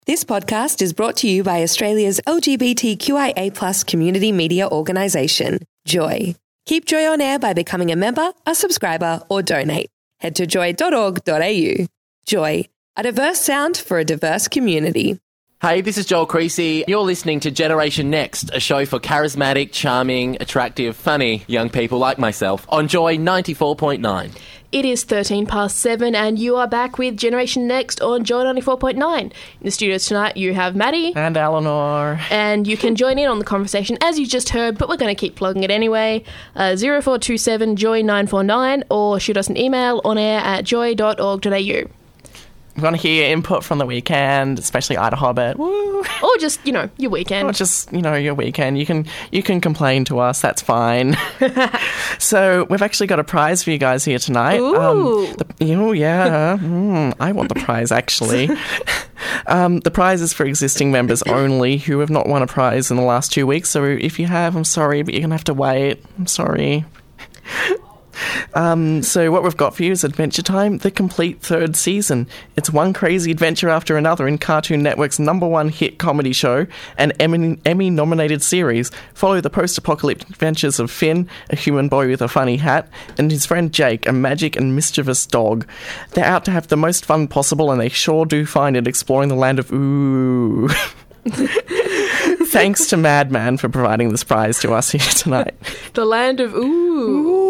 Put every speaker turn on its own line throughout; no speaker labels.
This podcast is brought to you by Australia's LGBTQIA+ community media organisation, Joy. Keep Joy on air by becoming a member, a subscriber, or donate. Head to joy.org.au. Joy, a diverse sound for a diverse community.
Hey, this is Joel Creasy. You're listening to Generation Next, a show for charismatic, charming, attractive, funny young people like myself on Joy 94.9.
It is 7:13 and you are back with Generation Next on Joy 94.9. In the studios tonight you have Maddie.
And Eleanor.
And you can join in on the conversation as you just heard, but we're going to keep plugging it anyway. 0427 Joy 949 or shoot us an email on air at joy.org.au.
We want to hear your input from the weekend, especially Ida Hobbit. Woo.
Or just, your weekend.
Or just, your weekend. You can complain to us. That's fine. So we've actually got a prize for you guys here tonight.
Ooh.
I want the prize, actually. The prize is for existing members only who have not won a prize in the last 2 weeks. So if you have, I'm sorry, but you're going to have to wait. I'm sorry. So what we've got for you is Adventure Time, the complete third season. It's one crazy adventure after another in Cartoon Network's #1 hit comedy show and Emmy-nominated series. Follow the post-apocalyptic adventures of Finn, a human boy with a funny hat, and his friend Jake, a magic and mischievous dog. They're out to have the most fun possible, and they sure do find it exploring the land of ooh. Thanks to Madman for providing this prize to us here tonight.
The land of ooh.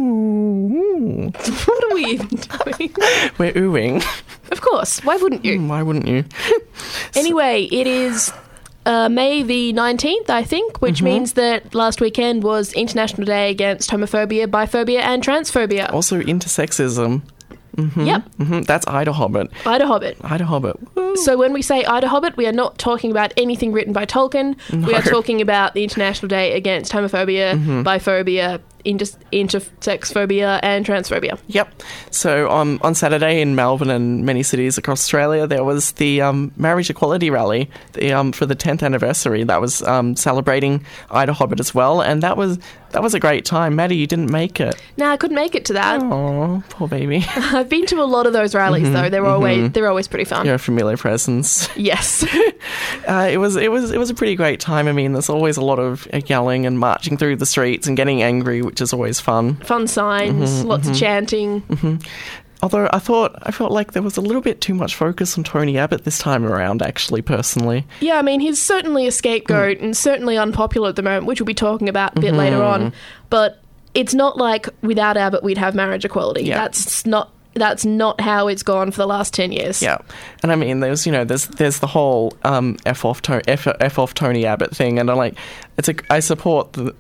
What are we even doing?
We're oohing.
Of course. Why wouldn't you?
Why wouldn't you?
Anyway, it is May the 19th, I think, which means that last weekend was International Day Against Homophobia, Biphobia and Transphobia.
Also intersexism.
Yep.
That's Ida Hobbit.
Ida Hobbit.
Ida Hobbit. Woo.
So when we say Ida Hobbit, we are not talking about anything written by Tolkien.
No.
We are talking about the International Day Against Homophobia, Biphobia, intersex phobia and transphobia.
Yep. So on Saturday in Melbourne and many cities across Australia, there was the Marriage Equality Rally for the 10th anniversary. That was celebrating Ida Hobbit as well, and that was a great time. Maddie, you didn't make it.
No, I couldn't make it to that.
Oh, poor baby.
I've been to a lot of those rallies though. They're always pretty fun.
You're a familiar presence.
Yes.
It was a pretty great time. I mean, there's always a lot of yelling and marching through the streets and getting angry, which is always fun.
Fun signs, lots of chanting.
Although I felt like there was a little bit too much focus on Tony Abbott this time around, actually, personally.
Yeah, I mean, he's certainly a scapegoat and certainly unpopular at the moment, which we'll be talking about a bit later on. But it's not like without Abbott we'd have marriage equality.
Yeah.
That's not how it's gone for the last 10 years.
Yeah, and I mean, there's the whole F off Tony Abbott thing, and I'm like, I support the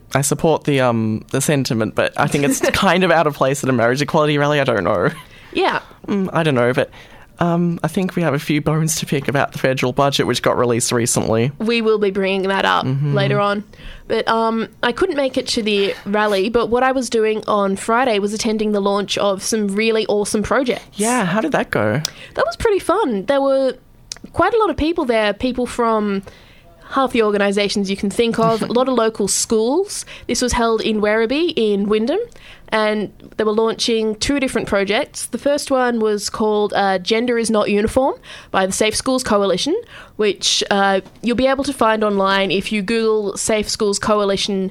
sentiment, but I think it's kind of out of place at a marriage equality rally. I don't know.
Yeah.
I don't know, but I think we have a few bones to pick about the federal budget, which got released recently.
We will be bringing that up later on. But I couldn't make it to the rally, but what I was doing on Friday was attending the launch of some really awesome projects.
Yeah, how did that go? That
was pretty fun. There were quite a lot of people there, people from half the organisations you can think of, a lot of local schools. This was held in Werribee in Wyndham, and they were launching 2 different projects. The first one was called Gender is Not Uniform by the Safe Schools Coalition, which you'll be able to find online if you Google Safe Schools Coalition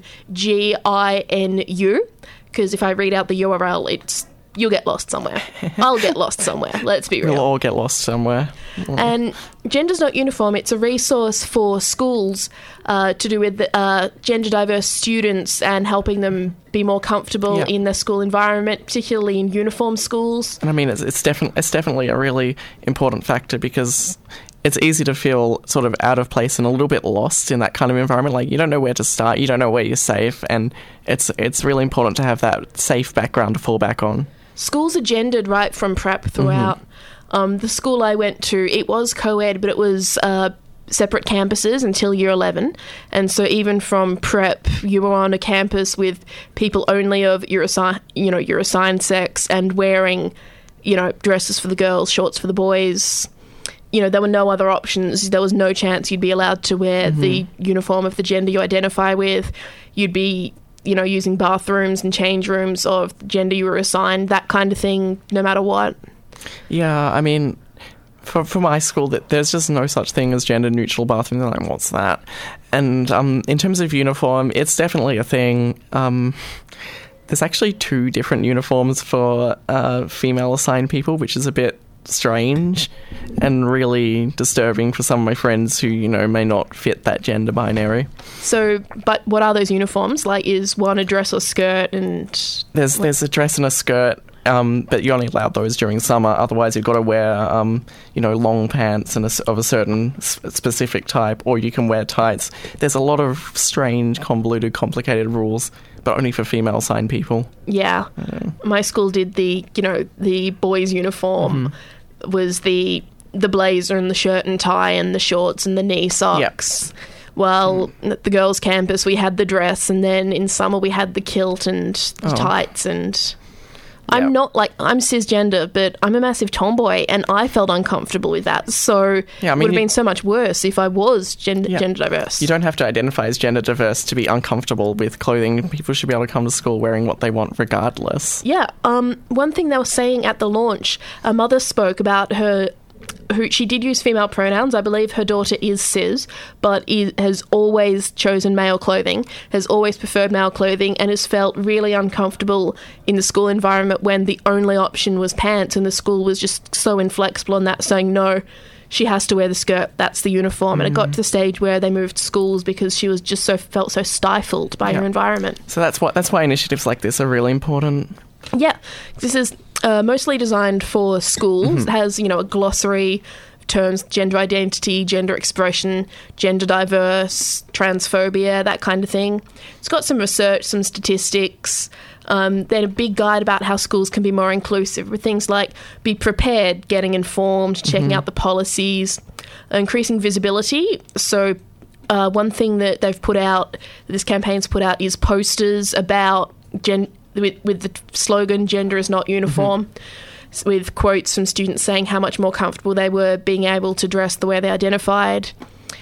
GINU, because if I read out the URL, you'll get lost somewhere. I'll get lost somewhere, let's be real.
We'll all get lost somewhere.
And Gender's Not Uniform, it's a resource for schools to do with gender diverse students and helping them be more comfortable in their school environment, particularly in uniform schools.
And I mean, it's definitely a really important factor because it's easy to feel sort of out of place and a little bit lost in that kind of environment. Like, you don't know where to start, you don't know where you're safe, and it's really important to have that safe background to fall back on.
Schools are gendered right from prep throughout. The school I went to, it was co-ed, but it was separate campuses until year 11. And so even from prep, you were on a campus with people only of your assigned sex and wearing, dresses for the girls, shorts for the boys. There were no other options. There was no chance you'd be allowed to wear the uniform of the gender you identify with. You'd be using bathrooms and change rooms of gender you were assigned, that kind of thing, no matter what.
Yeah, I mean, for my school, that there's just no such thing as gender-neutral bathroom. They're like, what's that? And in terms of uniform, it's definitely a thing. There's actually 2 different uniforms for female-assigned people, which is a bit strange and really disturbing for some of my friends who, may not fit that gender binary.
So, but what are those uniforms? Like, is one a dress or skirt? And
there's a dress and a skirt, but you're only allowed those during summer. Otherwise, you've got to wear, long pants and of a certain specific type, or you can wear tights. There's a lot of strange, convoluted, complicated rules, but only for female-assigned people.
Yeah. My school did the boys' uniform was the blazer and the shirt and tie and the shorts and the knee socks. Yep. Well, at the girls' campus, we had the dress, and then in summer we had the kilt and the tights. And I'm not I'm cisgender, but I'm a massive tomboy, and I felt uncomfortable with that. So it would have been so much worse if I was gender diverse.
You don't have to identify as gender diverse to be uncomfortable with clothing. People should be able to come to school wearing what they want regardless.
Yeah. One thing they were saying at the launch, a mother spoke about she did use female pronouns. I believe her daughter is cis, but has always chosen male clothing, has always preferred male clothing, and has felt really uncomfortable in the school environment when the only option was pants, and the school was just so inflexible on that, saying, no, she has to wear the skirt, that's the uniform. And it got to the stage where they moved schools because she was just felt so stifled by her environment.
So that's why initiatives like this are really important.
Yeah. This is mostly designed for schools. It has, a glossary of terms, gender identity, gender expression, gender diverse, transphobia, that kind of thing. It's got some research, some statistics. Then a big guide about how schools can be more inclusive with things like be prepared, getting informed, checking out the policies, increasing visibility. So one thing that they've put out, this campaign's put out, is posters about with the slogan, gender is not uniform, with quotes from students saying how much more comfortable they were being able to dress the way they identified.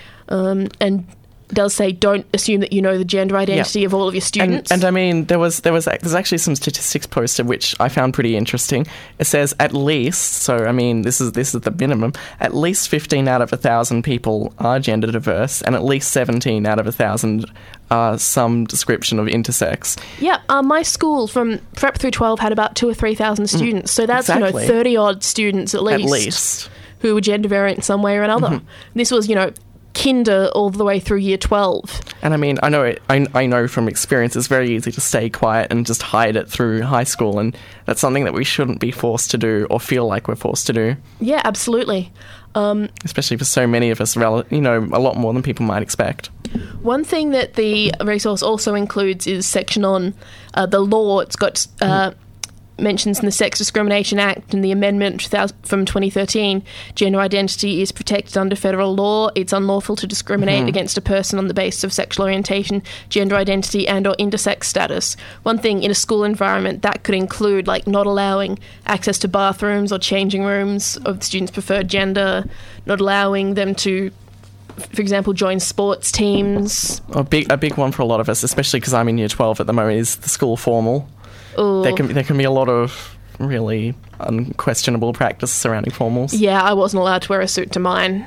And does say, don't assume that you know the gender identity of all of your students.
And I mean, there's actually some statistics posted which I found pretty interesting. It says at least, so I mean, this is the minimum, at least 15 out of 1,000 people are gender diverse, and at least 17 out of 1,000 are some description of intersex.
Yeah, my school from prep through 12 had about 2,000 or 3,000 students, so that's 30 odd students at least who were gender variant in some way or another. This was kinder all the way through year 12.
And I mean, I know from experience it's very easy to stay quiet and just hide it through high school, and that's something that we shouldn't be forced to do or feel like we're forced to do.
Yeah, absolutely.
Especially for so many of us, a lot more than people might expect.
One thing that the resource also includes is section on the law. It's got mentions in the Sex Discrimination Act and the amendment from 2013, gender identity is protected under federal law. It's unlawful to discriminate against a person on the basis of sexual orientation, gender identity and or intersex status. One thing in a school environment that could include not allowing access to bathrooms or changing rooms of the students' preferred gender, not allowing them to, for example, join sports teams.
A big one for a lot of us, especially because I'm in year 12 at the moment, is the school formal.
Ooh.
There can be a lot of really unquestionable practice surrounding formals.
Yeah, I wasn't allowed to wear a suit to mine.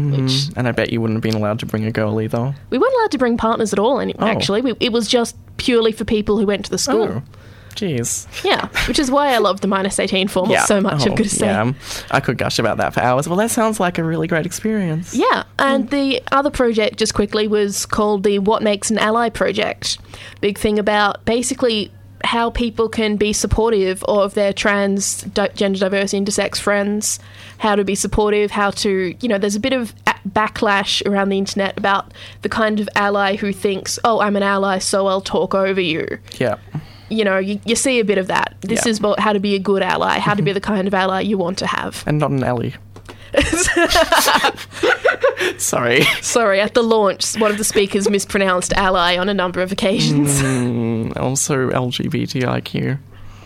And I bet you wouldn't have been allowed to bring a girl either.
We weren't allowed to bring partners at all, actually. It was just purely for people who went to the school.
Oh, jeez.
Yeah, which is why I love the -18 formal so much, I'm going to say.
Yeah, I could gush about that for hours. Well, that sounds like a really great experience.
Yeah, and the other project, just quickly, was called the What Makes an Ally project. Big thing about basically how people can be supportive of their trans, gender diverse, intersex friends, how to be supportive, how to, there's a bit of backlash around the internet about the kind of ally who thinks, oh, I'm an ally, so I'll talk over you.
Yeah.
You see a bit of that. This is about how to be a good ally, how to be the kind of ally you want to have.
And not an ally. Sorry,
at the launch, one of the speakers mispronounced ally on a number of occasions.
Also LGBTIQ.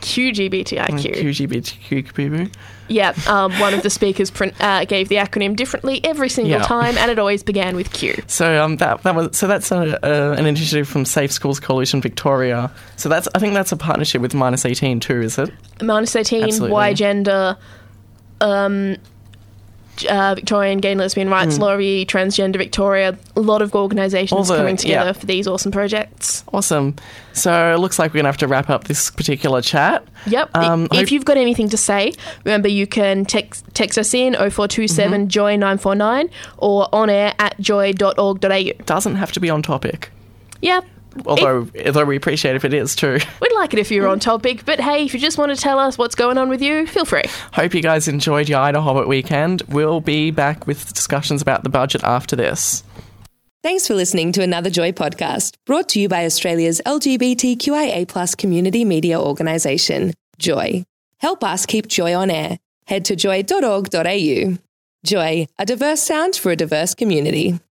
QGBTIQ. Yeah, one of the speakers gave the acronym differently every single time, and it always began with Q.
So that's an initiative from Safe Schools Coalition Victoria. So I think that's a partnership with -18 too, is it?
-18,
Absolutely.
Y Gender. Victorian Gay and Lesbian Rights Lobby, Transgender Victoria, a lot of organisations coming together for these awesome projects.
Awesome. So it looks like we're going to have to wrap up this particular chat.
Yep. If you've got anything to say, remember you can text us in 0427 Joy 949 or on air at joy.org.au.
Doesn't have to be on topic.
Yeah.
Although we appreciate if it is too.
We'd like it if you're on topic, but hey, if you just want to tell us what's going on with you, feel free.
Hope you guys enjoyed your Ida Hobbit weekend. We'll be back with discussions about the budget after this.
Thanks for listening to another Joy podcast, brought to you by Australia's LGBTQIA+ community media organisation, Joy. Help us keep Joy on air. Head to joy.org.au. Joy, a diverse sound for a diverse community.